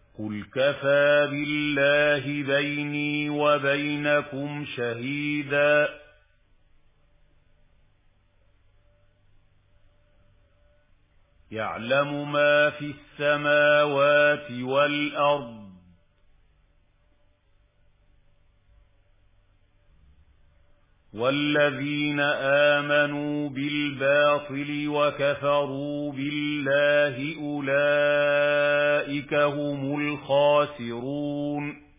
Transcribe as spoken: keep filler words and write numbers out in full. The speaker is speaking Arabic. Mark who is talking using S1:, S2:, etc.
S1: قُلْ كَفَىٰ بِاللَّهِ بَيْنِي وَبَيْنَكُمْ شَهِيدًا يَعْلَمُ مَا فِي السَّمَاوَاتِ وَالْأَرْضِ وَالَّذِينَ آمَنُوا بِالْبَاطِلِ وَكَفَرُوا بِاللَّهِ أُولَٰئِكَ هُمُ الْخَاسِرُونَ